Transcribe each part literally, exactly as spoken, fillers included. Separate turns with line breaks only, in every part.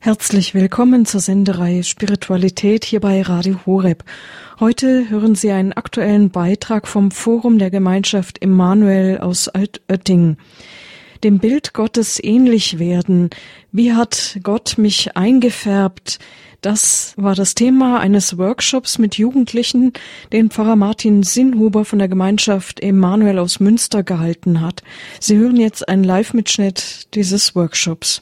Herzlich willkommen zur Sendereihe Spiritualität hier bei Radio Horeb. Heute hören Sie einen aktuellen Beitrag vom Forum der Gemeinschaft Immanuel aus Altötting. Dem Bild Gottes ähnlich werden. Wie hat Gott mich eingefärbt? Das war das Thema eines Workshops mit Jugendlichen, den Pfarrer Martin Sinnhuber von der Gemeinschaft Immanuel aus Münster gehalten hat. Sie hören jetzt einen Live-Mitschnitt dieses Workshops.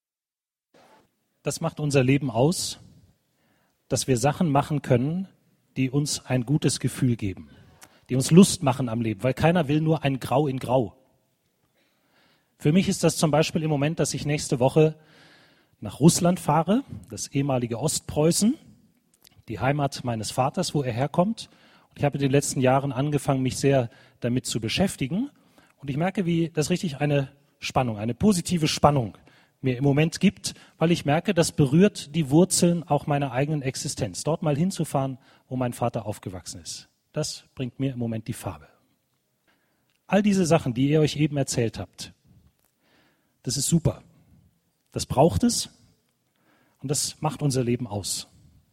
Das macht unser Leben aus, dass wir Sachen machen können, die uns ein gutes Gefühl geben, die uns Lust machen am Leben, weil keiner will nur ein Grau in Grau. Für mich ist das zum Beispiel im Moment, dass ich nächste Woche nach Russland fahre, das ehemalige Ostpreußen, die Heimat meines Vaters, wo er herkommt. Und ich habe in den letzten Jahren angefangen, mich sehr damit zu beschäftigen. Und ich merke, wie das richtig eine Spannung, eine positive Spannung mir im Moment gibt, weil ich merke, das berührt die Wurzeln auch meiner eigenen Existenz. Dort mal hinzufahren, wo mein Vater aufgewachsen ist. Das bringt mir im Moment die Farbe. All diese Sachen, die ihr euch eben erzählt habt, das ist super. Das braucht es und das macht unser Leben aus.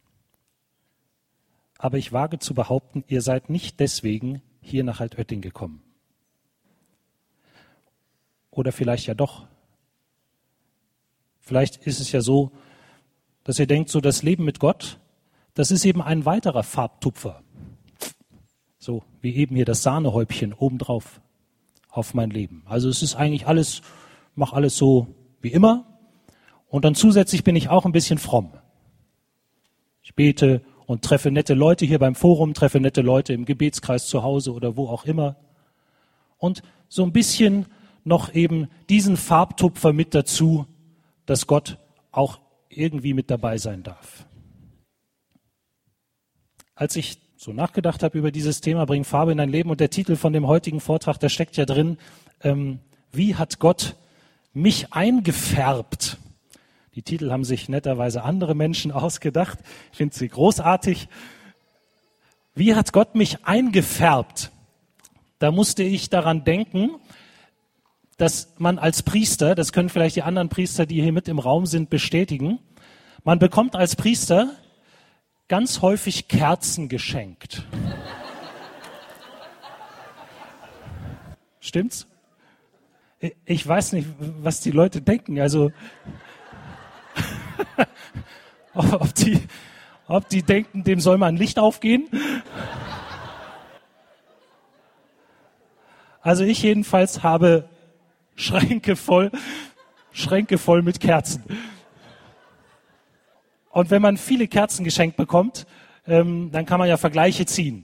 Aber ich wage zu behaupten, ihr seid nicht deswegen hier nach Altötting gekommen. Oder vielleicht ja doch. Vielleicht ist es ja so, dass ihr denkt, so das Leben mit Gott, das ist eben ein weiterer Farbtupfer. So wie eben hier das Sahnehäubchen obendrauf auf mein Leben. Also es ist eigentlich alles, mach alles so wie immer. Und dann zusätzlich bin ich auch ein bisschen fromm. Ich bete und treffe nette Leute hier beim Forum, treffe nette Leute im Gebetskreis zu Hause oder wo auch immer. Und so ein bisschen noch eben diesen Farbtupfer mit dazu, dass Gott auch irgendwie mit dabei sein darf. Als ich so nachgedacht habe über dieses Thema, bring Farbe in dein Leben, und der Titel von dem heutigen Vortrag, da steckt ja drin, ähm, wie hat Gott mich eingefärbt? Die Titel haben sich netterweise andere Menschen ausgedacht. Ich finde sie großartig. Wie hat Gott mich eingefärbt? Da musste ich daran denken, dass man als Priester, das können vielleicht die anderen Priester, die hier mit im Raum sind, bestätigen, man bekommt als Priester ganz häufig Kerzen geschenkt. Stimmt's? Ich weiß nicht, was die Leute denken. Also, ob die, ob die denken, dem soll mal ein Licht aufgehen. Also ich jedenfalls habe Schränke voll, Schränke voll mit Kerzen. Und wenn man viele Kerzen geschenkt bekommt, ähm, dann kann man ja Vergleiche ziehen.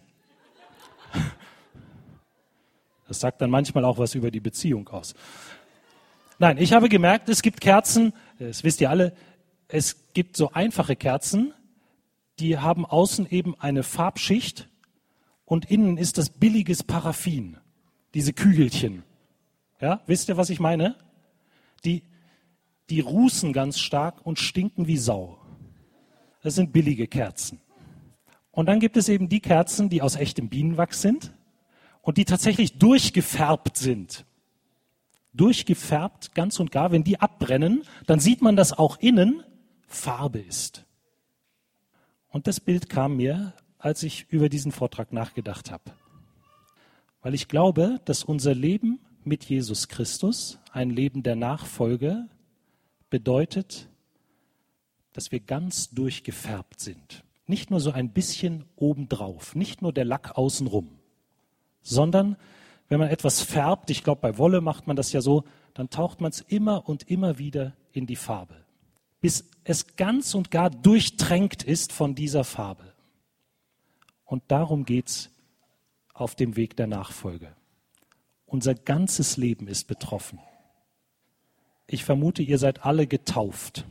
Das sagt dann manchmal auch was über die Beziehung aus. Nein, ich habe gemerkt, es gibt Kerzen, das wisst ihr alle, es gibt so einfache Kerzen, die haben außen eben eine Farbschicht und innen ist das billiges Paraffin, diese Kügelchen. Ja, wisst ihr, was ich meine? Die, die rußen ganz stark und stinken wie Sau. Das sind billige Kerzen. Und dann gibt es eben die Kerzen, die aus echtem Bienenwachs sind und die tatsächlich durchgefärbt sind. Durchgefärbt, ganz und gar. Wenn die abbrennen, dann sieht man, dass auch innen Farbe ist. Und das Bild kam mir, als ich über diesen Vortrag nachgedacht habe. Weil ich glaube, dass unser Leben mit Jesus Christus, ein Leben der Nachfolge, bedeutet, dass wir ganz durchgefärbt sind. Nicht nur so ein bisschen obendrauf, nicht nur der Lack außenrum, sondern wenn man etwas färbt, ich glaube bei Wolle macht man das ja so, dann taucht man es immer und immer wieder in die Farbe, bis es ganz und gar durchtränkt ist von dieser Farbe. Und darum geht es auf dem Weg der Nachfolge. Unser ganzes Leben ist betroffen. Ich vermute, ihr seid alle getauft.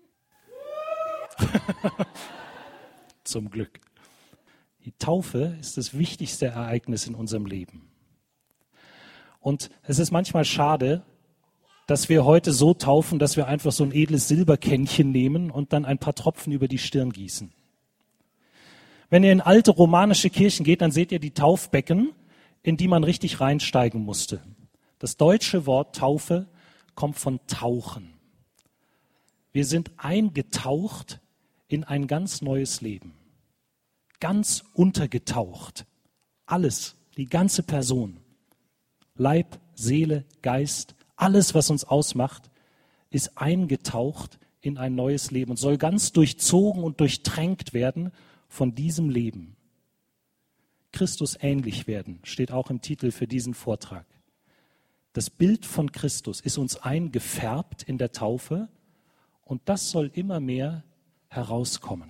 Zum Glück. Die Taufe ist das wichtigste Ereignis in unserem Leben. Und es ist manchmal schade, dass wir heute so taufen, dass wir einfach so ein edles Silberkännchen nehmen und dann ein paar Tropfen über die Stirn gießen. Wenn ihr in alte romanische Kirchen geht, dann seht ihr die Taufbecken, in die man richtig reinsteigen musste. Das deutsche Wort Taufe kommt von Tauchen. Wir sind eingetaucht in ein ganz neues Leben. Ganz untergetaucht. Alles, die ganze Person. Leib, Seele, Geist, alles, was uns ausmacht, ist eingetaucht in ein neues Leben und soll ganz durchzogen und durchtränkt werden von diesem Leben. Christus ähnlich werden, steht auch im Titel für diesen Vortrag. Das Bild von Christus ist uns eingefärbt in der Taufe und das soll immer mehr herauskommen.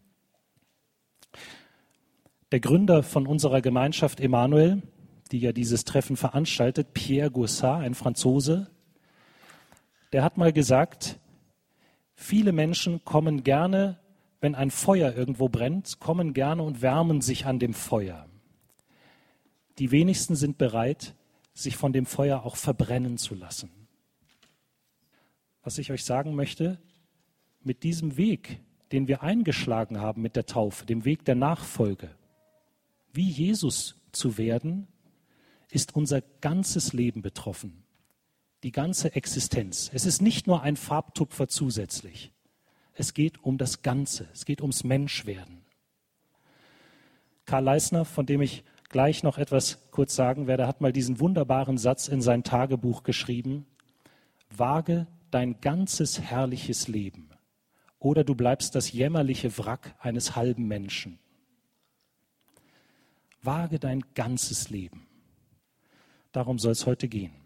Der Gründer von unserer Gemeinschaft Emmanuel, die ja dieses Treffen veranstaltet, Pierre Goursat, ein Franzose, der hat mal gesagt, viele Menschen kommen gerne, wenn ein Feuer irgendwo brennt, kommen gerne und wärmen sich an dem Feuer. Die wenigsten sind bereit, sich von dem Feuer auch verbrennen zu lassen. Was ich euch sagen möchte, mit diesem Weg, den wir eingeschlagen haben mit der Taufe, dem Weg der Nachfolge, wie Jesus zu werden, ist unser ganzes Leben betroffen, die ganze Existenz. Es ist nicht nur ein Farbtupfer zusätzlich. Es geht um das Ganze, es geht ums Menschwerden. Karl Leisner, von dem ich gleich noch etwas kurz sagen werde, hat mal diesen wunderbaren Satz in sein Tagebuch geschrieben: Wage dein ganzes herrliches Leben, oder du bleibst das jämmerliche Wrack eines halben Menschen. Wage dein ganzes Leben. Darum soll es heute gehen.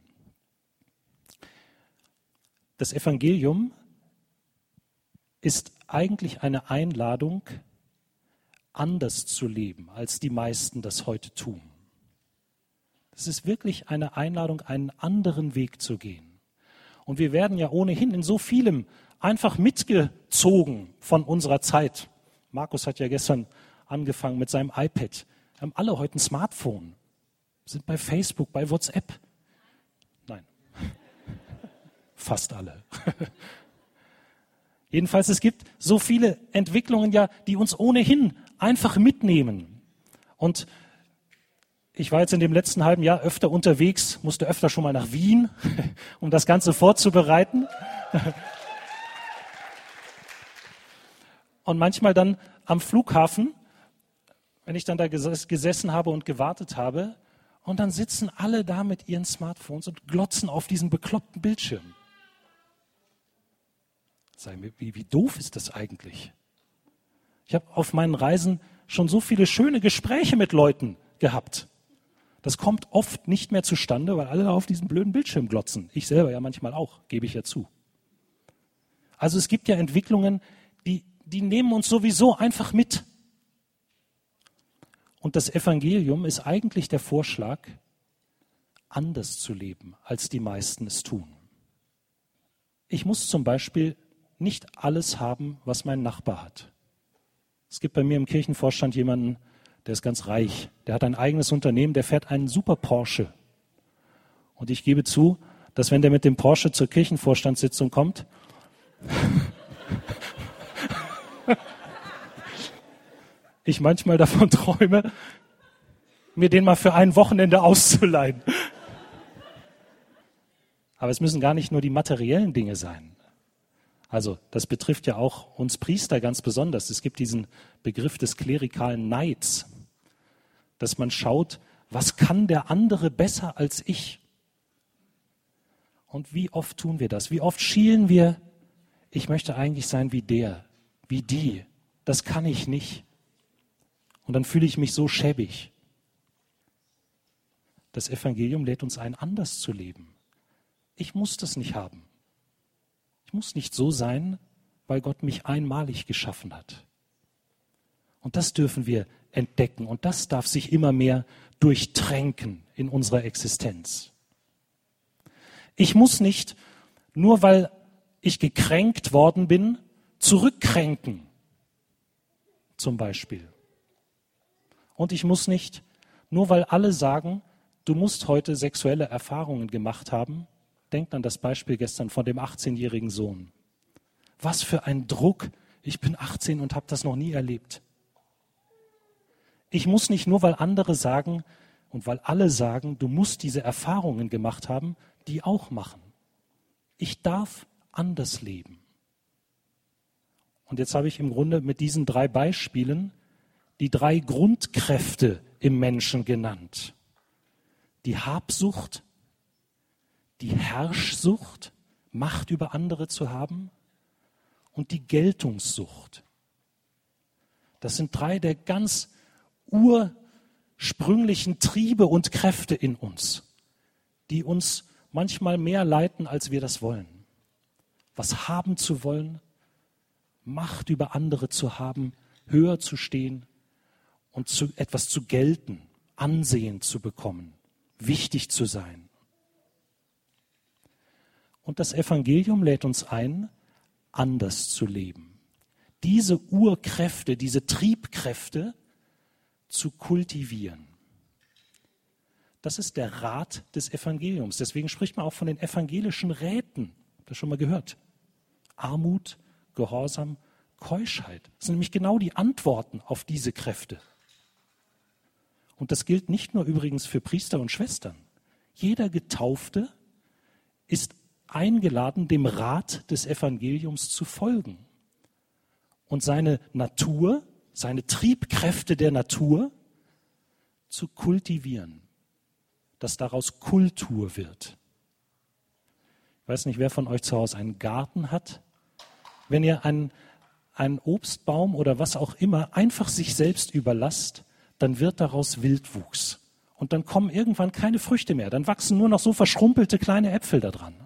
Das Evangelium ist eigentlich eine Einladung, anders zu leben, als die meisten das heute tun. Es ist wirklich eine Einladung, einen anderen Weg zu gehen. Und wir werden ja ohnehin in so vielem einfach mitgezogen von unserer Zeit. Markus hat ja gestern angefangen mit seinem iPad. Wir haben alle heute ein Smartphone, sind bei Facebook, bei WhatsApp. Nein, fast alle. Jedenfalls, es gibt so viele Entwicklungen, ja, die uns ohnehin einfach mitnehmen. Und ich war jetzt in dem letzten halben Jahr öfter unterwegs, musste öfter schon mal nach Wien, um das Ganze vorzubereiten. Und manchmal dann am Flughafen, wenn ich dann da gesessen habe und gewartet habe, und dann sitzen alle da mit ihren Smartphones und glotzen auf diesen bekloppten Bildschirm. Wie, wie doof ist das eigentlich? Ich habe auf meinen Reisen schon so viele schöne Gespräche mit Leuten gehabt. Das kommt oft nicht mehr zustande, weil alle auf diesen blöden Bildschirm glotzen. Ich selber ja manchmal auch, gebe ich ja zu. Also es gibt ja Entwicklungen, die, die nehmen uns sowieso einfach mit. Und das Evangelium ist eigentlich der Vorschlag, anders zu leben, als die meisten es tun. Ich muss zum Beispiel nicht alles haben, was mein Nachbar hat. Es gibt bei mir im Kirchenvorstand jemanden, der ist ganz reich. Der hat ein eigenes Unternehmen, der fährt einen super Porsche. Und ich gebe zu, dass wenn der mit dem Porsche zur Kirchenvorstandssitzung kommt, ich manchmal davon träume, mir den mal für ein Wochenende auszuleihen. Aber es müssen gar nicht nur die materiellen Dinge sein. Also das betrifft ja auch uns Priester ganz besonders. Es gibt diesen Begriff des klerikalen Neids, dass man schaut, was kann der andere besser als ich? Und wie oft tun wir das? Wie oft schielen wir, ich möchte eigentlich sein wie der, wie die. Das kann ich nicht. Und dann fühle ich mich so schäbig. Das Evangelium lädt uns ein, anders zu leben. Ich muss das nicht haben. Ich muss nicht so sein, weil Gott mich einmalig geschaffen hat. Und das dürfen wir entdecken und das darf sich immer mehr durchtränken in unserer Existenz. Ich muss nicht, nur weil ich gekränkt worden bin, zurückkränken, zum Beispiel. Und ich muss nicht, nur weil alle sagen, du musst heute sexuelle Erfahrungen gemacht haben, denkt an das Beispiel gestern von dem achtzehnjährigen Sohn. Was für ein Druck, ich bin achtzehn und habe das noch nie erlebt. Ich muss nicht nur, weil andere sagen und weil alle sagen, du musst diese Erfahrungen gemacht haben, die auch machen. Ich darf anders leben. Und jetzt habe ich im Grunde mit diesen drei Beispielen die drei Grundkräfte im Menschen genannt. Die Habsucht, die Herrschsucht, Macht über andere zu haben, und die Geltungssucht. Das sind drei der ganz ursprünglichen Triebe und Kräfte in uns, die uns manchmal mehr leiten, als wir das wollen. Was haben zu wollen, Macht über andere zu haben, höher zu stehen und zu etwas zu gelten, Ansehen zu bekommen, wichtig zu sein. Und das Evangelium lädt uns ein, anders zu leben. Diese Urkräfte, diese Triebkräfte zu kultivieren. Das ist der Rat des Evangeliums. Deswegen spricht man auch von den evangelischen Räten. Habt ihr das schon mal gehört? Armut, Gehorsam, Keuschheit. Das sind nämlich genau die Antworten auf diese Kräfte. Und das gilt nicht nur übrigens für Priester und Schwestern. Jeder Getaufte ist eingeladen, dem Rat des Evangeliums zu folgen und seine Natur, seine Triebkräfte der Natur zu kultivieren, dass daraus Kultur wird. Ich weiß nicht, wer von euch zu Hause einen Garten hat. Wenn ihr einen, einen Obstbaum oder was auch immer einfach sich selbst überlasst, dann wird daraus Wildwuchs. Und dann kommen irgendwann keine Früchte mehr. Dann wachsen nur noch so verschrumpelte kleine Äpfel da dran.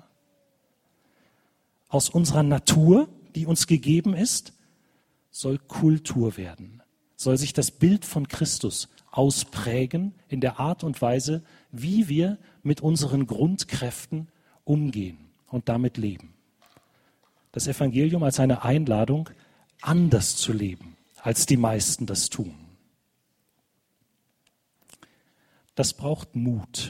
Aus unserer Natur, die uns gegeben ist, soll Kultur werden. Soll sich das Bild von Christus ausprägen in der Art und Weise, wie wir mit unseren Grundkräften umgehen und damit leben. Das Evangelium als eine Einladung, anders zu leben, als die meisten das tun. Das braucht Mut.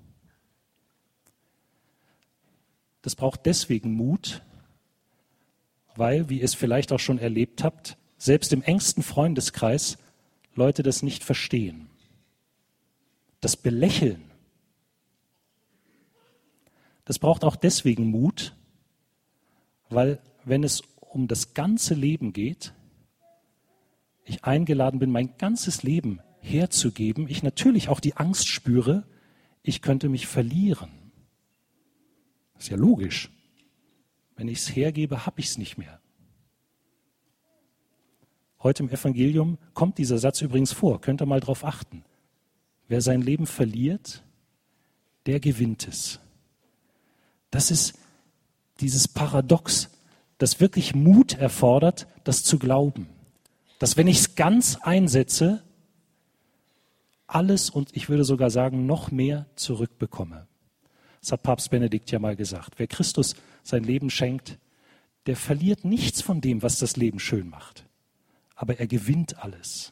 Das braucht deswegen Mut, weil, wie ihr es vielleicht auch schon erlebt habt, selbst im engsten Freundeskreis Leute das nicht verstehen. Das Belächeln. Das braucht auch deswegen Mut, weil, wenn es um das ganze Leben geht, ich eingeladen bin, mein ganzes Leben herzugeben, ich natürlich auch die Angst spüre, ich könnte mich verlieren. Das ist ja logisch. Wenn ich es hergebe, habe ich es nicht mehr. Heute im Evangelium kommt dieser Satz übrigens vor. Könnt ihr mal drauf achten. Wer sein Leben verliert, der gewinnt es. Das ist dieses Paradox, das wirklich Mut erfordert, das zu glauben. Dass, wenn ich es ganz einsetze, alles und ich würde sogar sagen, noch mehr zurückbekomme. Das hat Papst Benedikt ja mal gesagt. Wer Christus sein Leben schenkt, der verliert nichts von dem, was das Leben schön macht. Aber er gewinnt alles.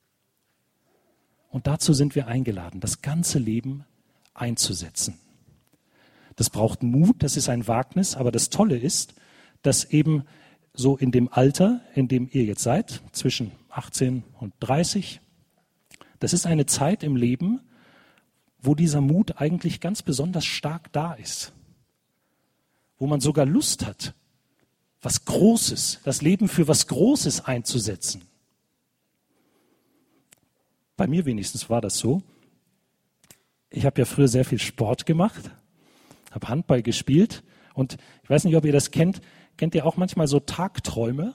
Und dazu sind wir eingeladen, das ganze Leben einzusetzen. Das braucht Mut, das ist ein Wagnis, aber das Tolle ist, dass eben so in dem Alter, in dem ihr jetzt seid, zwischen achtzehn und dreißig, das ist eine Zeit im Leben, wo dieser Mut eigentlich ganz besonders stark da ist. Wo man sogar Lust hat, was Großes, das Leben für was Großes einzusetzen. Bei mir wenigstens war das so. Ich habe ja früher sehr viel Sport gemacht, habe Handball gespielt und ich weiß nicht, ob ihr das kennt. Kennt ihr auch manchmal so Tagträume?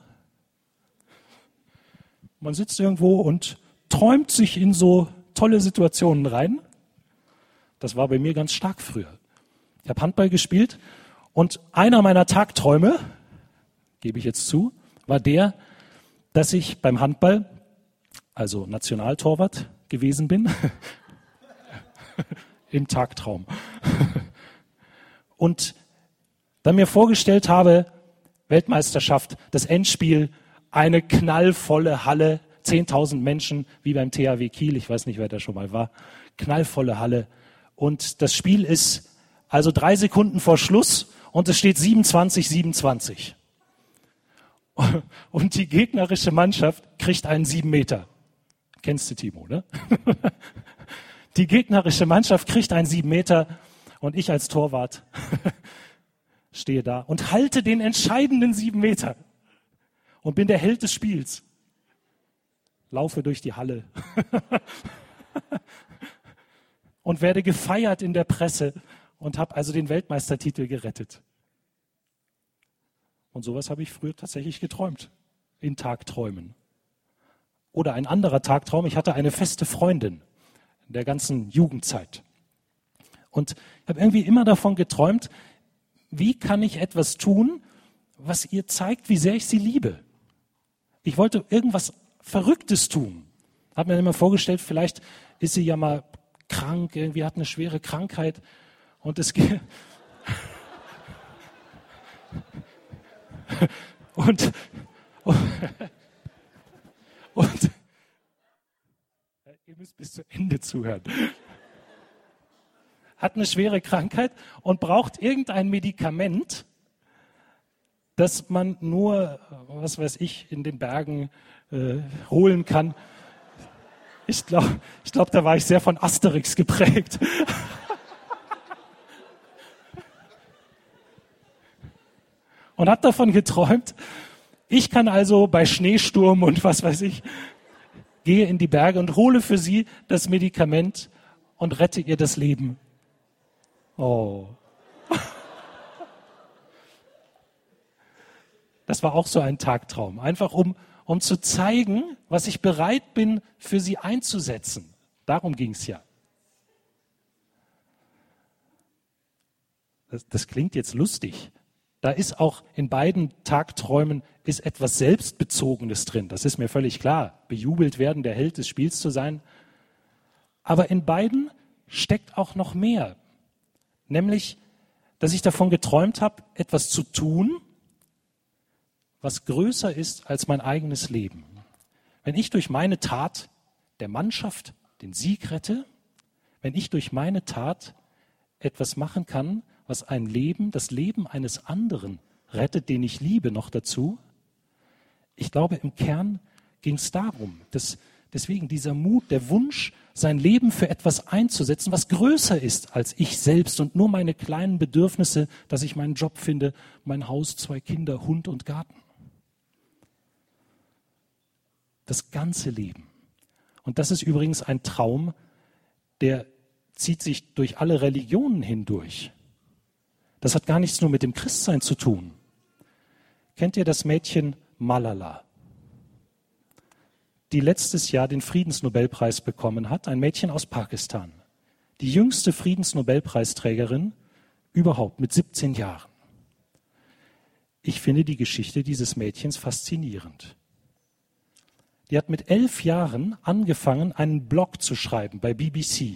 Man sitzt irgendwo und träumt sich in so tolle Situationen rein. Das war bei mir ganz stark früher. Ich habe Handball gespielt und einer meiner Tagträume, gebe ich jetzt zu, war der, dass ich beim Handball, also Nationaltorwart gewesen bin, im Tagtraum. Und dann mir vorgestellt habe, Weltmeisterschaft, das Endspiel, eine knallvolle Halle, zehntausend Menschen, wie beim T H W Kiel, ich weiß nicht, wer da schon mal war, knallvolle Halle. Und das Spiel ist also drei Sekunden vor Schluss und es steht siebenundzwanzig siebenundzwanzig. Und die gegnerische Mannschaft kriegt einen sieben Meter. Kennst du, Timo, ne? Die gegnerische Mannschaft kriegt einen sieben Meter und ich als Torwart stehe da und halte den entscheidenden sieben Meter. und bin der Held des Spiels. Laufe durch die Halle und werde gefeiert in der Presse und habe also den Weltmeistertitel gerettet. Und sowas habe ich früher tatsächlich geträumt, in Tagträumen. Oder ein anderer Tagtraum, ich hatte eine feste Freundin in der ganzen Jugendzeit. Und ich habe irgendwie immer davon geträumt, wie kann ich etwas tun, was ihr zeigt, wie sehr ich sie liebe. Ich wollte irgendwas Verrücktes tun. Habe mir immer vorgestellt, vielleicht ist sie ja mal krank, irgendwie hat eine schwere Krankheit und es geht. Und, und, und ihr müsst bis zu Ende zuhören. Hat eine schwere Krankheit und braucht irgendein Medikament, das man nur, was weiß ich, in den Bergen äh, holen kann. Ich glaube, ich glaub, da war ich sehr von Asterix geprägt. Und habe davon geträumt, ich kann also bei Schneesturm und was weiß ich, gehe in die Berge und hole für sie das Medikament und rette ihr das Leben. Oh. Das war auch so ein Tagtraum. Einfach um, um zu zeigen, was ich bereit bin, für sie einzusetzen. Darum ging es ja. Das, das klingt jetzt lustig. Da ist auch in beiden Tagträumen ist etwas Selbstbezogenes drin. Das ist mir völlig klar. Bejubelt werden, der Held des Spiels zu sein. Aber in beiden steckt auch noch mehr. Nämlich, dass ich davon geträumt habe, etwas zu tun, was größer ist als mein eigenes Leben. Wenn ich durch meine Tat der Mannschaft den Sieg rette, wenn ich durch meine Tat etwas machen kann, was ein Leben, das Leben eines anderen rettet, den ich liebe, noch dazu. Ich glaube, im Kern ging es darum, dass deswegen dieser Mut, der Wunsch, sein Leben für etwas einzusetzen, was größer ist als ich selbst und nur meine kleinen Bedürfnisse, dass ich meinen Job finde, mein Haus, zwei Kinder, Hund und Garten. Das ganze Leben. Und das ist übrigens ein Traum, der zieht sich durch alle Religionen hindurch. Das hat gar nichts nur mit dem Christsein zu tun. Kennt ihr das Mädchen Malala, die letztes Jahr den Friedensnobelpreis bekommen hat, ein Mädchen aus Pakistan, die jüngste Friedensnobelpreisträgerin überhaupt mit siebzehn Jahren. Ich finde die Geschichte dieses Mädchens faszinierend. Die hat mit elf Jahren angefangen, einen Blog zu schreiben bei B B C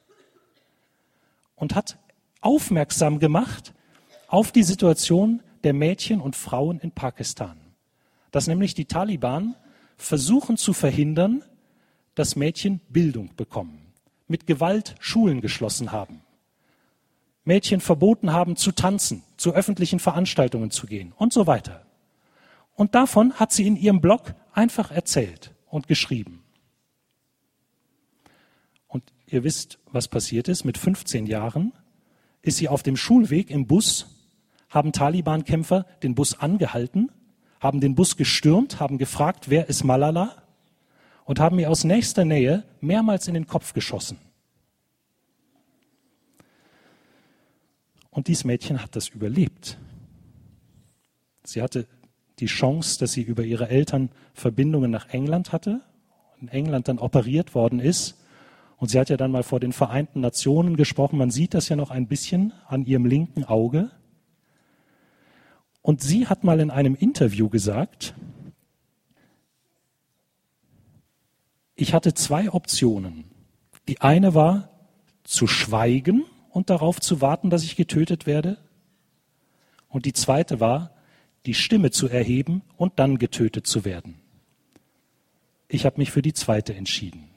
und hat aufmerksam gemacht auf die Situation der Mädchen und Frauen in Pakistan. Dass nämlich die Taliban versuchen zu verhindern, dass Mädchen Bildung bekommen, mit Gewalt Schulen geschlossen haben, Mädchen verboten haben zu tanzen, zu öffentlichen Veranstaltungen zu gehen und so weiter. Und davon hat sie in ihrem Blog einfach erzählt und geschrieben. Und ihr wisst, was passiert ist. Mit fünfzehn Jahren ist sie auf dem Schulweg im Bus, haben Taliban-Kämpfer den Bus angehalten, haben den Bus gestürmt, haben gefragt, wer ist Malala, und haben ihr aus nächster Nähe mehrmals in den Kopf geschossen. Und dieses Mädchen hat das überlebt. Sie hatte die Chance, dass sie über ihre Eltern Verbindungen nach England hatte, in England dann operiert worden ist. Und sie hat ja dann mal vor den Vereinten Nationen gesprochen. Man sieht das ja noch ein bisschen an ihrem linken Auge. Und sie hat mal in einem Interview gesagt, ich hatte zwei Optionen. Die eine war, zu schweigen und darauf zu warten, dass ich getötet werde. Und die zweite war, die Stimme zu erheben und dann getötet zu werden. Ich habe mich für die zweite entschieden.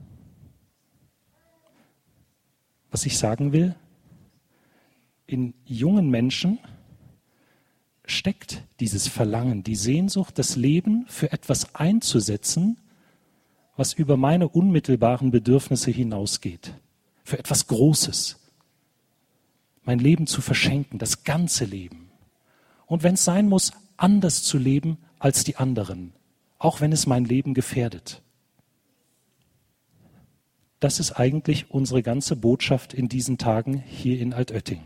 Was ich sagen will, in jungen Menschen steckt dieses Verlangen, die Sehnsucht, das Leben für etwas einzusetzen, was über meine unmittelbaren Bedürfnisse hinausgeht. Für etwas Großes. Mein Leben zu verschenken, das ganze Leben. Und wenn es sein muss, anders zu leben als die anderen, auch wenn es mein Leben gefährdet. Das ist eigentlich unsere ganze Botschaft in diesen Tagen hier in Altötting.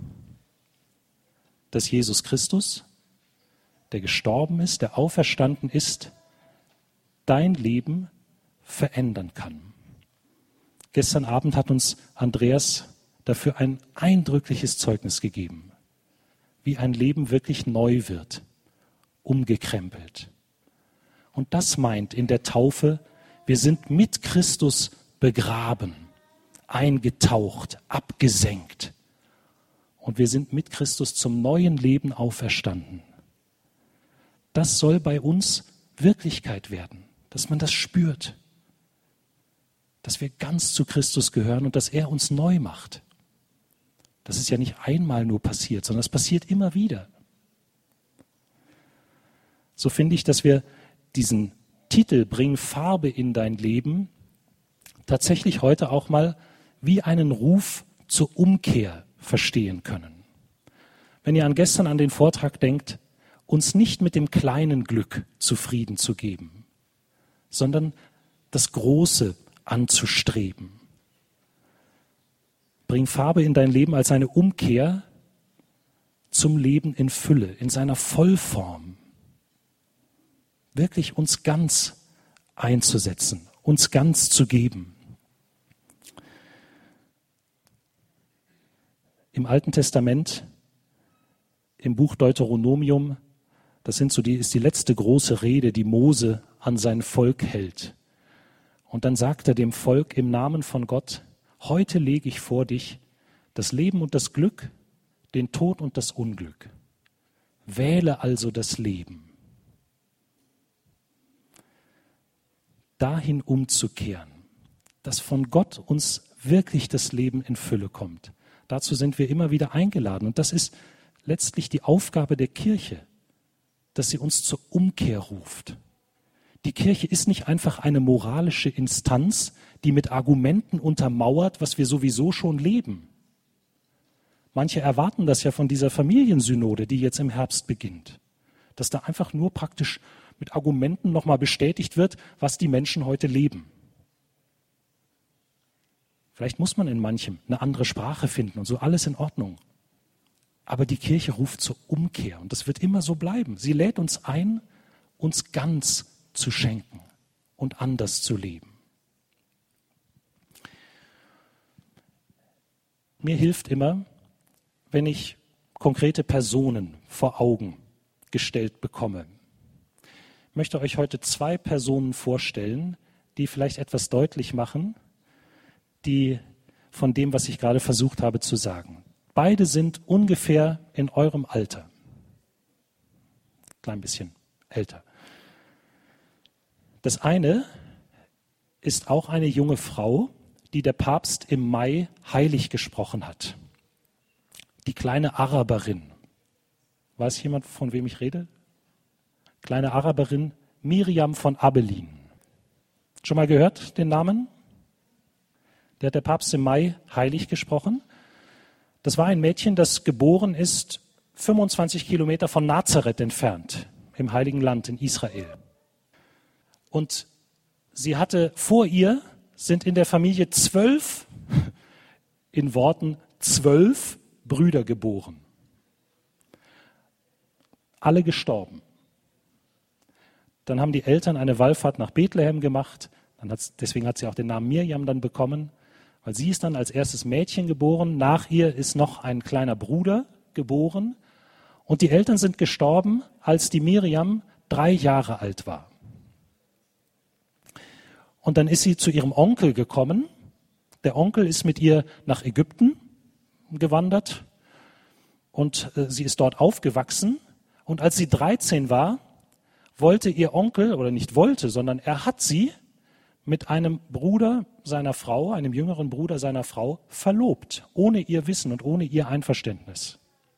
Dass Jesus Christus, der gestorben ist, der auferstanden ist, dein Leben verändern kann. Gestern Abend hat uns Andreas dafür ein eindrückliches Zeugnis gegeben, wie ein Leben wirklich neu wird, umgekrempelt. Und das meint in der Taufe, wir sind mit Christus begraben, eingetaucht, abgesenkt. Und wir sind mit Christus zum neuen Leben auferstanden. Das soll bei uns Wirklichkeit werden, dass man das spürt, dass wir ganz zu Christus gehören und dass er uns neu macht. Das ist ja nicht einmal nur passiert, sondern es passiert immer wieder. So finde ich, dass wir diesen Titel Bring Farbe in dein Leben tatsächlich heute auch mal wie einen Ruf zur Umkehr verstehen können. Wenn ihr an gestern an den Vortrag denkt, uns nicht mit dem kleinen Glück zufrieden zu geben, sondern das Große anzustreben. Bring Farbe in dein Leben als eine Umkehr zum Leben in Fülle, in seiner Vollform. Wirklich uns ganz einzusetzen, uns ganz zu geben. Im Alten Testament, im Buch Deuteronomium, das sind so die, ist die letzte große Rede, die Mose an sein Volk hält. Und dann sagt er dem Volk im Namen von Gott, heute lege ich vor dich das Leben und das Glück, den Tod und das Unglück. Wähle also das Leben. Dahin umzukehren, dass von Gott uns wirklich das Leben in Fülle kommt. Dazu sind wir immer wieder eingeladen. Und das ist letztlich die Aufgabe der Kirche, dass sie uns zur Umkehr ruft. Die Kirche ist nicht einfach eine moralische Instanz, die mit Argumenten untermauert, was wir sowieso schon leben. Manche erwarten das ja von dieser Familiensynode, die jetzt im Herbst beginnt, dass da einfach nur praktisch mit Argumenten nochmal bestätigt wird, was die Menschen heute leben. Vielleicht muss man in manchem eine andere Sprache finden und so, alles in Ordnung. Aber die Kirche ruft zur Umkehr und das wird immer so bleiben. Sie lädt uns ein, uns ganz zu schenken und anders zu leben. Mir hilft immer, wenn ich konkrete Personen vor Augen gestellt bekomme. Ich möchte euch heute zwei Personen vorstellen, die vielleicht etwas deutlich machen, die von dem, was ich gerade versucht habe zu sagen. Beide sind ungefähr in eurem Alter. Klein bisschen älter. Das eine ist auch eine junge Frau, die der Papst im Mai heilig gesprochen hat. Die kleine Araberin. Weiß jemand, von wem ich rede? Kleine Araberin Miriam von Abelin. Schon mal gehört den Namen? Der hat der Papst im Mai heilig gesprochen. Das war ein Mädchen, das geboren ist fünfundzwanzig Kilometer von Nazareth entfernt, im Heiligen Land in Israel. Und sie hatte vor ihr, sind in der Familie zwölf, in Worten zwölf Brüder geboren. Alle gestorben. Dann haben die Eltern eine Wallfahrt nach Bethlehem gemacht. Dann hat's, deswegen hat sie auch den Namen Mirjam dann bekommen, weil sie ist dann als erstes Mädchen geboren. Nach ihr ist noch ein kleiner Bruder geboren. Und die Eltern sind gestorben, als die Mirjam drei Jahre alt war. Und dann ist sie zu ihrem Onkel gekommen. Der Onkel ist mit ihr nach Ägypten gewandert und äh, sie ist dort aufgewachsen. Und als sie dreizehn war, wollte ihr Onkel, oder nicht wollte, sondern er hat sie mit einem Bruder seiner Frau, einem jüngeren Bruder seiner Frau, verlobt, ohne ihr Wissen und ohne ihr Einverständnis.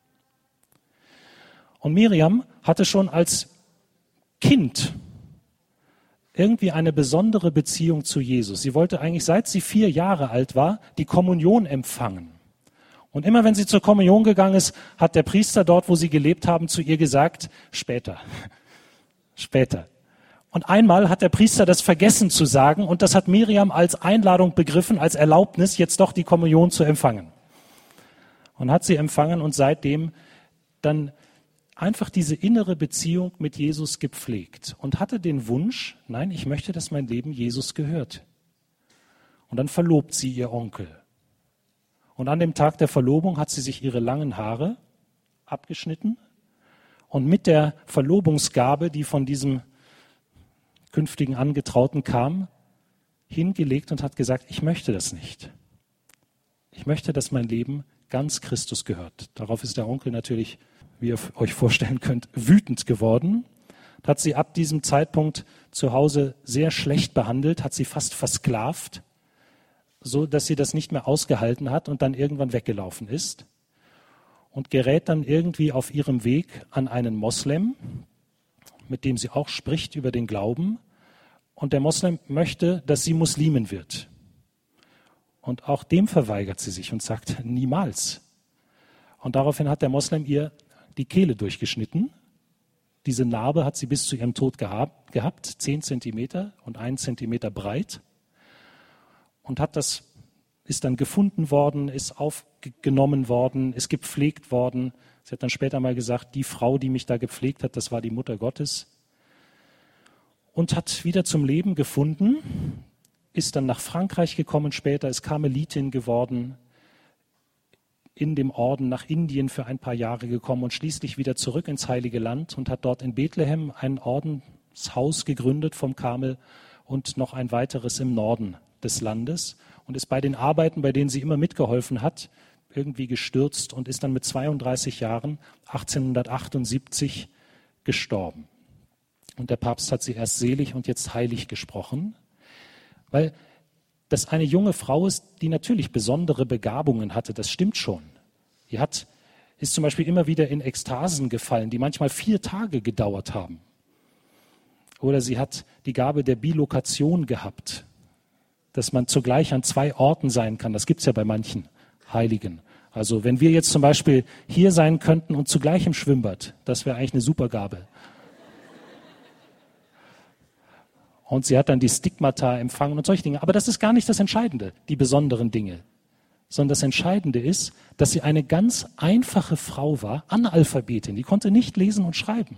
Und Miriam hatte schon als Kind irgendwie eine besondere Beziehung zu Jesus. Sie wollte eigentlich, seit sie vier Jahre alt war, die Kommunion empfangen. Und immer wenn sie zur Kommunion gegangen ist, hat der Priester dort, wo sie gelebt haben, zu ihr gesagt, später, Später. Und einmal hat der Priester das vergessen zu sagen und das hat Miriam als Einladung begriffen, als Erlaubnis, jetzt doch die Kommunion zu empfangen. Und hat sie empfangen und seitdem dann einfach diese innere Beziehung mit Jesus gepflegt und hatte den Wunsch, nein, ich möchte, dass mein Leben Jesus gehört. Und dann verlobt sie ihr Onkel. Und an dem Tag der Verlobung hat sie sich ihre langen Haare abgeschnitten und mit der Verlobungsgabe, die von diesem künftigen Angetrauten kam, hingelegt und hat gesagt, ich möchte das nicht. Ich möchte, dass mein Leben ganz Christus gehört. Darauf ist der Onkel natürlich, wie ihr euch vorstellen könnt, wütend geworden. Hat sie ab diesem Zeitpunkt zu Hause sehr schlecht behandelt, hat sie fast versklavt, so dass sie das nicht mehr ausgehalten hat und dann irgendwann weggelaufen ist und gerät dann irgendwie auf ihrem Weg an einen Moslem, mit dem sie auch spricht über den Glauben. Und der Moslem möchte, dass sie Muslimin wird. Und auch dem verweigert sie sich und sagt, niemals. Und daraufhin hat der Moslem ihr die Kehle durchgeschnitten. Diese Narbe hat sie bis zu ihrem Tod gehabt, gehabt zehn Zentimeter und einen Zentimeter breit. Und hat das, ist dann gefunden worden, ist aufgenommen worden, ist gepflegt worden. Sie hat dann später mal gesagt, die Frau, die mich da gepflegt hat, das war die Mutter Gottes. Und hat wieder zum Leben gefunden, ist dann nach Frankreich gekommen später, ist Karmelitin geworden, in dem Orden nach Indien für ein paar Jahre gekommen und schließlich wieder zurück ins Heilige Land und hat dort in Bethlehem ein Ordenshaus gegründet vom Karmel und noch ein weiteres im Norden des Landes und ist bei den Arbeiten, bei denen sie immer mitgeholfen hat, irgendwie gestürzt und ist dann mit zweiunddreißig Jahren achtzehnhundertachtundsiebzig gestorben. Und der Papst hat sie erst selig und jetzt heilig gesprochen, weil das eine junge Frau ist, die natürlich besondere Begabungen hatte, das stimmt schon. Die hat, ist zum Beispiel immer wieder in Ekstasen gefallen, die manchmal vier Tage gedauert haben. Oder sie hat die Gabe der Bilokation gehabt, dass man zugleich an zwei Orten sein kann. Das gibt es ja bei manchen Heiligen. Also wenn wir jetzt zum Beispiel hier sein könnten und zugleich im Schwimmbad, das wäre eigentlich eine super Gabe. Und sie hat dann die Stigmata empfangen und solche Dinge. Aber das ist gar nicht das Entscheidende, die besonderen Dinge. Sondern das Entscheidende ist, dass sie eine ganz einfache Frau war, Analphabetin. Die konnte nicht lesen und schreiben.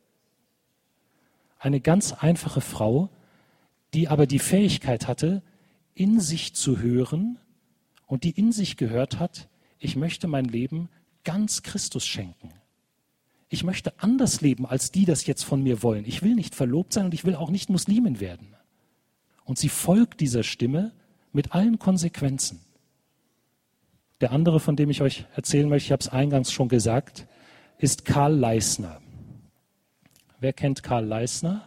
Eine ganz einfache Frau, die aber die Fähigkeit hatte, in sich zu hören und die in sich gehört hat, ich möchte mein Leben ganz Christus schenken. Ich möchte anders leben, als die das jetzt von mir wollen. Ich will nicht verlobt sein und ich will auch nicht Muslimin werden. Und sie folgt dieser Stimme mit allen Konsequenzen. Der andere, von dem ich euch erzählen möchte, ich habe es eingangs schon gesagt, ist Karl Leisner. Wer kennt Karl Leisner?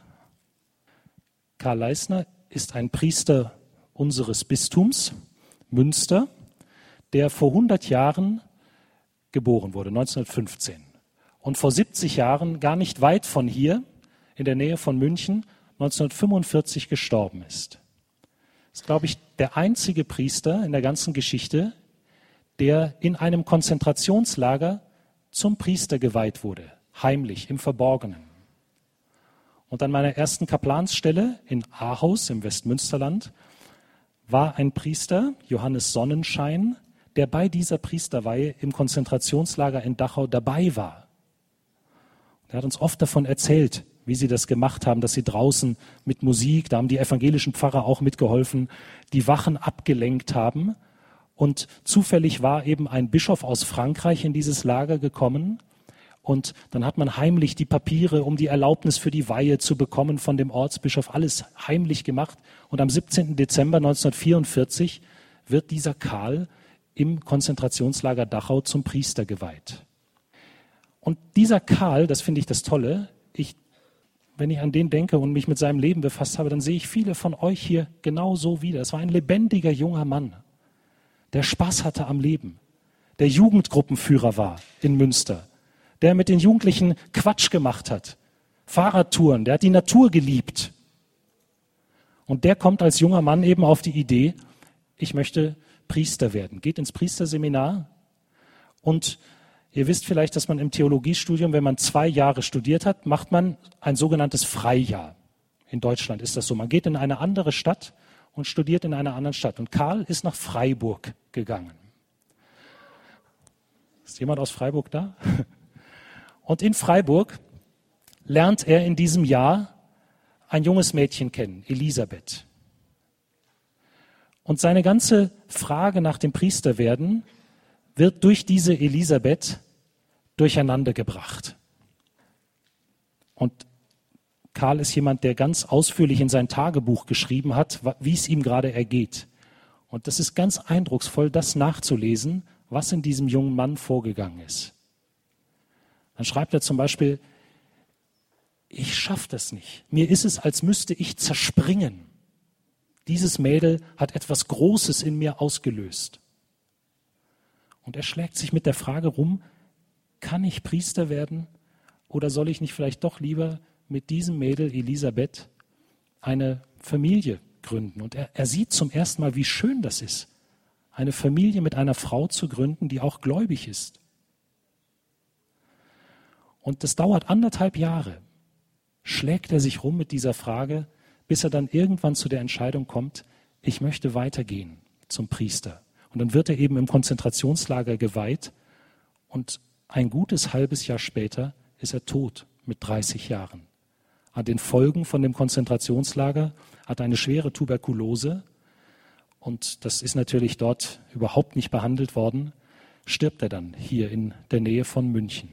Karl Leisner ist ein Priester unseres Bistums, Münster, der vor hundert Jahren geboren wurde, neunzehnhundertfünfzehn. Und vor siebzig Jahren, gar nicht weit von hier, in der Nähe von München, neunzehnhundertfünfundvierzig gestorben ist. Das ist, glaube ich, der einzige Priester in der ganzen Geschichte, der in einem Konzentrationslager zum Priester geweiht wurde, heimlich, im Verborgenen. Und an meiner ersten Kaplansstelle in Ahaus im Westmünsterland war ein Priester, Johannes Sonnenschein, der bei dieser Priesterweihe im Konzentrationslager in Dachau dabei war. Er hat uns oft davon erzählt, wie sie das gemacht haben, dass sie draußen mit Musik, da haben die evangelischen Pfarrer auch mitgeholfen, die Wachen abgelenkt haben. Und zufällig war eben ein Bischof aus Frankreich in dieses Lager gekommen. Und dann hat man heimlich die Papiere, um die Erlaubnis für die Weihe zu bekommen von dem Ortsbischof, alles heimlich gemacht. Und am siebzehnten Dezember neunzehnhundertvierundvierzig wird dieser Karl im Konzentrationslager Dachau zum Priester geweiht. Und dieser Karl, das finde ich das Tolle, ich, wenn ich an den denke und mich mit seinem Leben befasst habe, dann sehe ich viele von euch hier genauso wieder. Es war ein lebendiger junger Mann, der Spaß hatte am Leben, der Jugendgruppenführer war in Münster, der mit den Jugendlichen Quatsch gemacht hat, Fahrradtouren, der hat die Natur geliebt. Und der kommt als junger Mann eben auf die Idee, ich möchte Priester werden, geht ins Priesterseminar und Ihr wisst vielleicht, dass man im Theologiestudium, wenn man zwei Jahre studiert hat, macht man ein sogenanntes Freijahr. In Deutschland ist das so. Man geht in eine andere Stadt und studiert in einer anderen Stadt. Und Karl ist nach Freiburg gegangen. Ist jemand aus Freiburg da? Und in Freiburg lernt er in diesem Jahr ein junges Mädchen kennen, Elisabeth. Und seine ganze Frage nach dem Priesterwerden wird durch diese Elisabeth durcheinander gebracht. Und Karl ist jemand, der ganz ausführlich in sein Tagebuch geschrieben hat, wie es ihm gerade ergeht. Und das ist ganz eindrucksvoll, das nachzulesen, was in diesem jungen Mann vorgegangen ist. Dann schreibt er zum Beispiel, ich schaffe das nicht. Mir ist es, als müsste ich zerspringen. Dieses Mädel hat etwas Großes in mir ausgelöst. Und er schlägt sich mit der Frage rum, kann ich Priester werden oder soll ich nicht vielleicht doch lieber mit diesem Mädel Elisabeth eine Familie gründen? Und er, er sieht zum ersten Mal, wie schön das ist, eine Familie mit einer Frau zu gründen, die auch gläubig ist. Und das dauert anderthalb Jahre, schlägt er sich rum mit dieser Frage, bis er dann irgendwann zu der Entscheidung kommt, ich möchte weitergehen zum Priester. Und dann wird er eben im Konzentrationslager geweiht und ein gutes halbes Jahr später ist er tot mit dreißig Jahren. An den Folgen von dem Konzentrationslager hat er eine schwere Tuberkulose und das ist natürlich dort überhaupt nicht behandelt worden, stirbt er dann hier in der Nähe von München.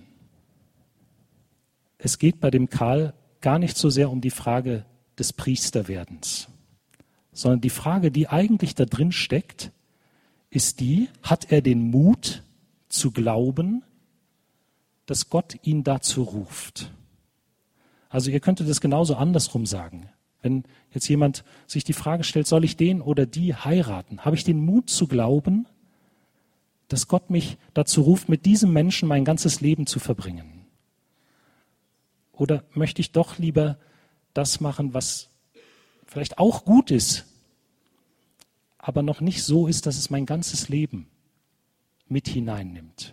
Es geht bei dem Karl gar nicht so sehr um die Frage des Priesterwerdens, sondern die Frage, die eigentlich da drin steckt, ist die, hat er den Mut zu glauben, dass Gott ihn dazu ruft? Also ihr könntet das genauso andersrum sagen. Wenn jetzt jemand sich die Frage stellt, soll ich den oder die heiraten? Habe ich den Mut zu glauben, dass Gott mich dazu ruft, mit diesem Menschen mein ganzes Leben zu verbringen? Oder möchte ich doch lieber das machen, was vielleicht auch gut ist, aber noch nicht so ist, dass es mein ganzes Leben mit hineinnimmt?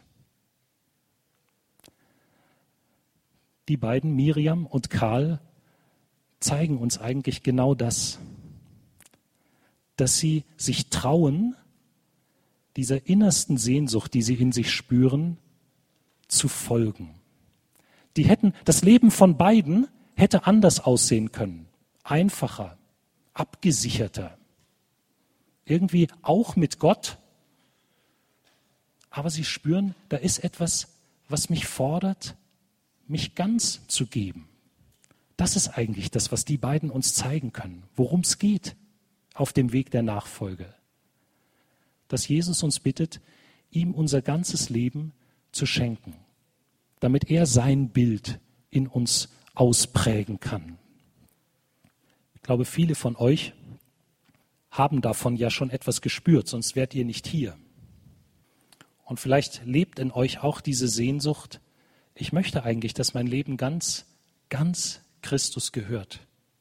Die beiden, Miriam und Karl, zeigen uns eigentlich genau das, dass sie sich trauen, dieser innersten Sehnsucht, die sie in sich spüren, zu folgen. Die hätten, das Leben von beiden hätte anders aussehen können, einfacher, abgesicherter, irgendwie auch mit Gott, aber sie spüren, da ist etwas, was mich fordert, mich ganz zu geben. Das ist eigentlich das, was die beiden uns zeigen können, worum es geht auf dem Weg der Nachfolge. Dass Jesus uns bittet, ihm unser ganzes Leben zu schenken, damit er sein Bild in uns ausprägen kann. Ich glaube, viele von euch haben davon ja schon etwas gespürt, sonst wärt ihr nicht hier. Und vielleicht lebt in euch auch diese Sehnsucht, ich möchte eigentlich, dass mein Leben ganz, ganz Christus gehört.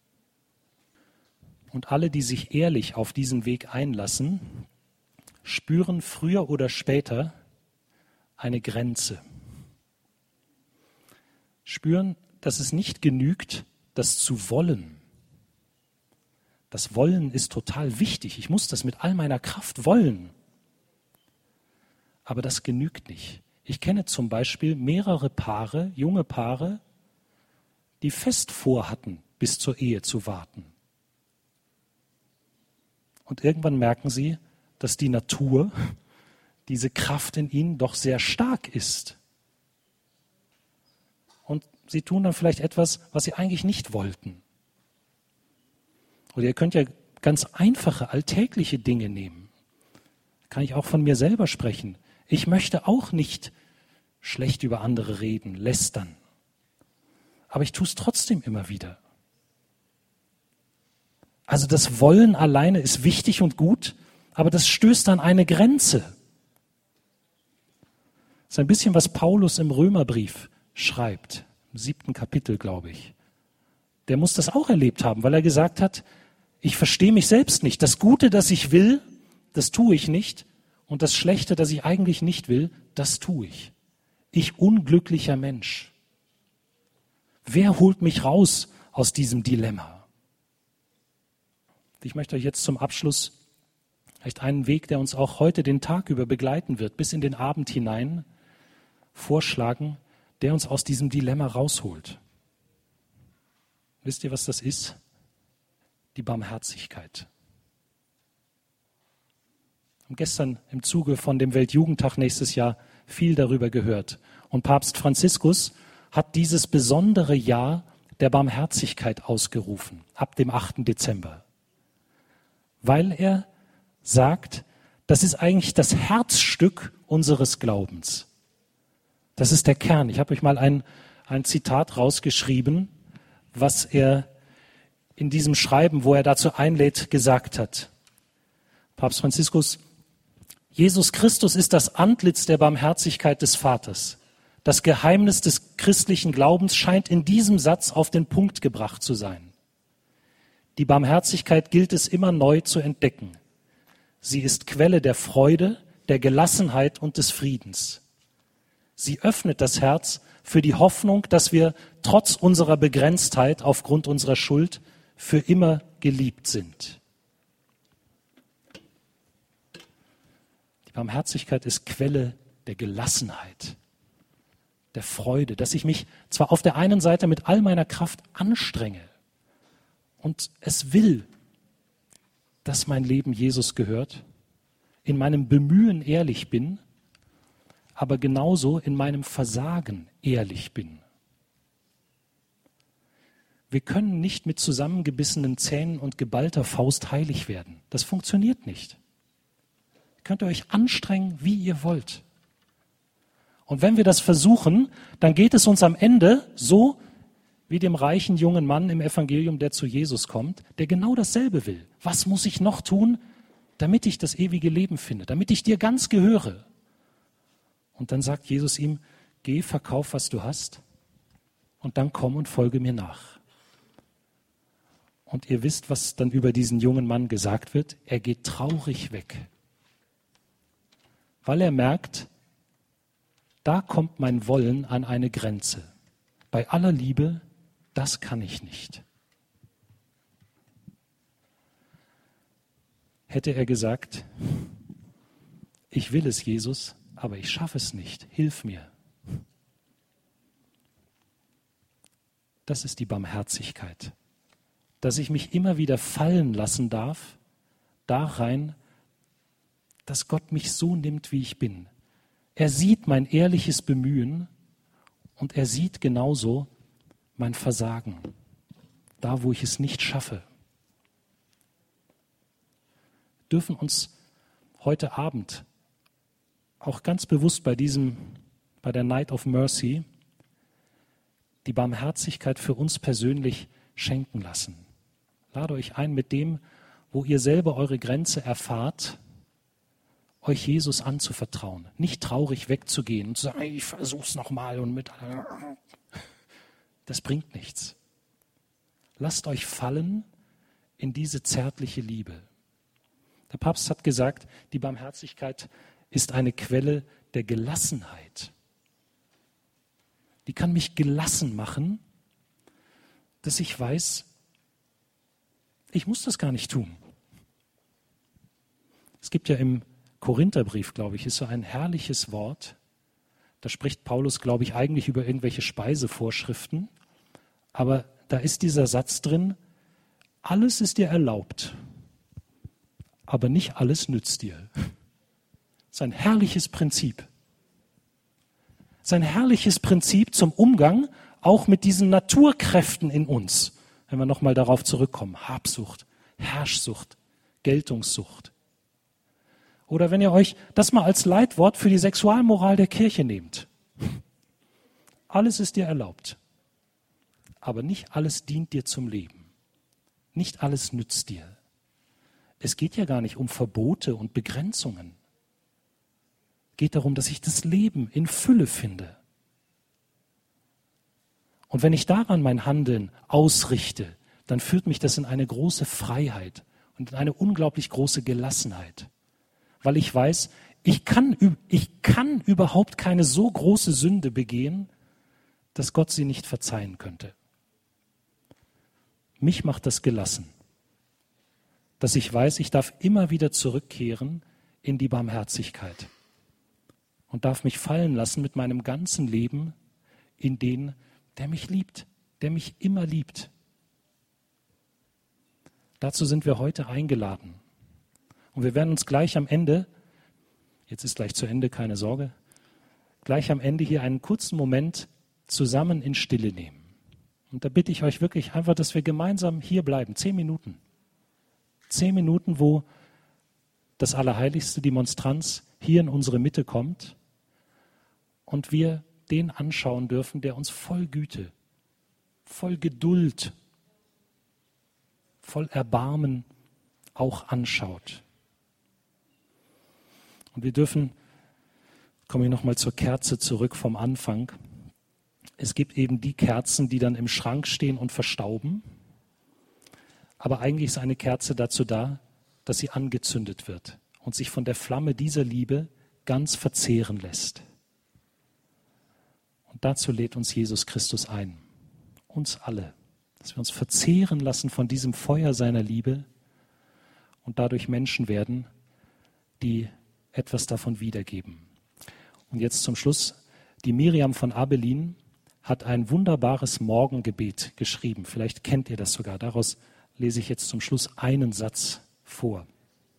Und alle, die sich ehrlich auf diesen Weg einlassen, spüren früher oder später eine Grenze. Spüren, dass es nicht genügt, das zu wollen. Das Wollen ist total wichtig. Ich muss das mit all meiner Kraft wollen. Aber das genügt nicht. Ich kenne zum Beispiel mehrere Paare, junge Paare, die fest vorhatten, bis zur Ehe zu warten. Und irgendwann merken sie, dass die Natur, diese Kraft in ihnen doch sehr stark ist. Und sie tun dann vielleicht etwas, was sie eigentlich nicht wollten. Oder ihr könnt ja ganz einfache, alltägliche Dinge nehmen. Kann ich auch von mir selber sprechen. Ich möchte auch nicht schlecht über andere reden, lästern. Aber ich tue es trotzdem immer wieder. Also das Wollen alleine ist wichtig und gut, aber das stößt an eine Grenze. Das ist ein bisschen, was Paulus im Römerbrief schreibt, im siebten Kapitel, glaube ich. Der muss das auch erlebt haben, weil er gesagt hat, ich verstehe mich selbst nicht. Das Gute, das ich will, das tue ich nicht. Und das Schlechte, das ich eigentlich nicht will, das tue ich. Ich unglücklicher Mensch. Wer holt mich raus aus diesem Dilemma? Ich möchte euch jetzt zum Abschluss vielleicht einen Weg, der uns auch heute den Tag über begleiten wird, bis in den Abend hinein, vorschlagen, der uns aus diesem Dilemma rausholt. Wisst ihr, was das ist? Die Barmherzigkeit. Wir haben gestern im Zuge von dem Weltjugendtag nächstes Jahr viel darüber gehört. Und Papst Franziskus hat dieses besondere Jahr der Barmherzigkeit ausgerufen, ab dem achten Dezember. Weil er sagt, das ist eigentlich das Herzstück unseres Glaubens. Das ist der Kern. Ich habe euch mal ein, ein Zitat rausgeschrieben, was er in diesem Schreiben, wo er dazu einlädt, gesagt hat. Papst Franziskus: Jesus Christus ist das Antlitz der Barmherzigkeit des Vaters. Das Geheimnis des christlichen Glaubens scheint in diesem Satz auf den Punkt gebracht zu sein. Die Barmherzigkeit gilt es immer neu zu entdecken. Sie ist Quelle der Freude, der Gelassenheit und des Friedens. Sie öffnet das Herz für die Hoffnung, dass wir trotz unserer Begrenztheit aufgrund unserer Schuld für immer geliebt sind. Die Barmherzigkeit ist Quelle der Gelassenheit, der Freude, dass ich mich zwar auf der einen Seite mit all meiner Kraft anstrenge und es will, dass mein Leben Jesus gehört, in meinem Bemühen ehrlich bin, aber genauso in meinem Versagen ehrlich bin. Wir können nicht mit zusammengebissenen Zähnen und geballter Faust heilig werden. Das funktioniert nicht. Ihr könnt euch anstrengen, wie ihr wollt. Und wenn wir das versuchen, dann geht es uns am Ende so wie dem reichen jungen Mann im Evangelium, der zu Jesus kommt, der genau dasselbe will. Was muss ich noch tun, damit ich das ewige Leben finde, damit ich dir ganz gehöre? Und dann sagt Jesus ihm: Geh, verkauf, was du hast, und dann komm und folge mir nach. Und ihr wisst, was dann über diesen jungen Mann gesagt wird. Er geht traurig weg, weil er merkt, da kommt mein Wollen an eine Grenze. Bei aller Liebe, das kann ich nicht. Hätte er gesagt: Ich will es, Jesus, aber ich schaffe es nicht, hilf mir. Das ist die Barmherzigkeit, dass ich mich immer wieder fallen lassen darf, da rein, dass Gott mich so nimmt, wie ich bin. Er sieht mein ehrliches Bemühen und er sieht genauso mein Versagen, da wo ich es nicht schaffe. Wir dürfen uns heute Abend auch ganz bewusst bei diesem, bei der Night of Mercy, die Barmherzigkeit für uns persönlich schenken lassen. Lade euch ein, mit dem, wo ihr selber eure Grenze erfahrt, euch Jesus anzuvertrauen. Nicht traurig wegzugehen und zu sagen, ich versuch's nochmal und mit. Das bringt nichts. Lasst euch fallen in diese zärtliche Liebe. Der Papst hat gesagt, die Barmherzigkeit ist eine Quelle der Gelassenheit. Die kann mich gelassen machen, dass ich weiß, ich muss das gar nicht tun. Es gibt ja im Korintherbrief, glaube ich, ist so ein herrliches Wort. Da spricht Paulus, glaube ich, eigentlich über irgendwelche Speisevorschriften. Aber da ist dieser Satz drin: Alles ist dir erlaubt, aber nicht alles nützt dir. Das ist ein herrliches Prinzip. Das ist ein herrliches Prinzip zum Umgang auch mit diesen Naturkräften in uns. Wenn wir nochmal darauf zurückkommen: Habsucht, Herrschsucht, Geltungssucht. Oder wenn ihr euch das mal als Leitwort für die Sexualmoral der Kirche nehmt. Alles ist dir erlaubt, aber nicht alles dient dir zum Leben. Nicht alles nützt dir. Es geht ja gar nicht um Verbote und Begrenzungen. Es geht darum, dass ich das Leben in Fülle finde. Und wenn ich daran mein Handeln ausrichte, dann führt mich das in eine große Freiheit und in eine unglaublich große Gelassenheit. Weil ich weiß, Ich kann, ich kann überhaupt keine so große Sünde begehen, dass Gott sie nicht verzeihen könnte. Mich macht das gelassen, dass ich weiß, ich darf immer wieder zurückkehren in die Barmherzigkeit und darf mich fallen lassen mit meinem ganzen Leben in den, der mich liebt, der mich immer liebt. Dazu sind wir heute eingeladen. Und wir werden uns gleich am Ende, jetzt ist gleich zu Ende, keine Sorge, gleich am Ende hier einen kurzen Moment zusammen in Stille nehmen. Und da bitte ich euch wirklich einfach, dass wir gemeinsam hier bleiben. Zehn Minuten. Zehn Minuten, wo das Allerheiligste, die Monstranz, hier in unsere Mitte kommt und wir den anschauen dürfen, der uns voll Güte, voll Geduld, voll Erbarmen auch anschaut. Und wir dürfen, komme ich nochmal zur Kerze zurück vom Anfang, es gibt eben die Kerzen, die dann im Schrank stehen und verstauben, aber eigentlich ist eine Kerze dazu da, dass sie angezündet wird und sich von der Flamme dieser Liebe ganz verzehren lässt. Und dazu lädt uns Jesus Christus ein, uns alle, dass wir uns verzehren lassen von diesem Feuer seiner Liebe und dadurch Menschen werden, die etwas davon wiedergeben. Und jetzt zum Schluss, die Miriam von Abelin hat ein wunderbares Morgengebet geschrieben. Vielleicht kennt ihr das sogar. Daraus lese ich jetzt zum Schluss einen Satz vor.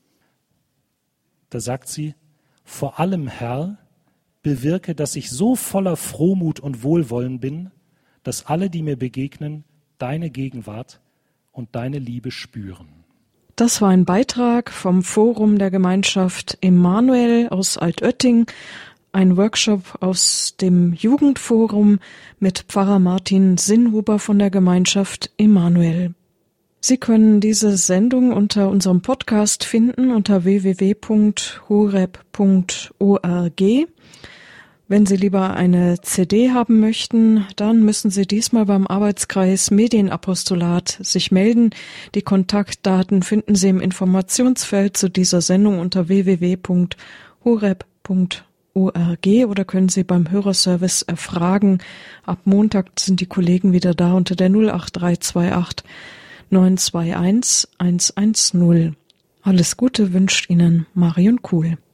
Da sagt sie: Vor allem, Herr, bewirke, dass ich so voller Frohmut und Wohlwollen bin, dass alle, die mir begegnen, deine Gegenwart und deine Liebe spüren.
Das war ein Beitrag vom Forum der Gemeinschaft Immanuel aus Altötting, ein Workshop aus dem Jugendforum mit Pfarrer Martin Sinnhuber von der Gemeinschaft Immanuel. Sie können diese Sendung unter unserem Podcast finden unter w w w punkt horeb punkt org. Wenn Sie lieber eine C D haben möchten, dann müssen Sie diesmal beim Arbeitskreis Medienapostolat sich melden. Die Kontaktdaten finden Sie im Informationsfeld zu dieser Sendung unter w w w punkt horeb punkt org oder können Sie beim Hörerservice erfragen. Ab Montag sind die Kollegen wieder da unter der null acht drei zwei acht neun zwei eins eins eins null. Alles Gute wünscht Ihnen Marion Kuhl.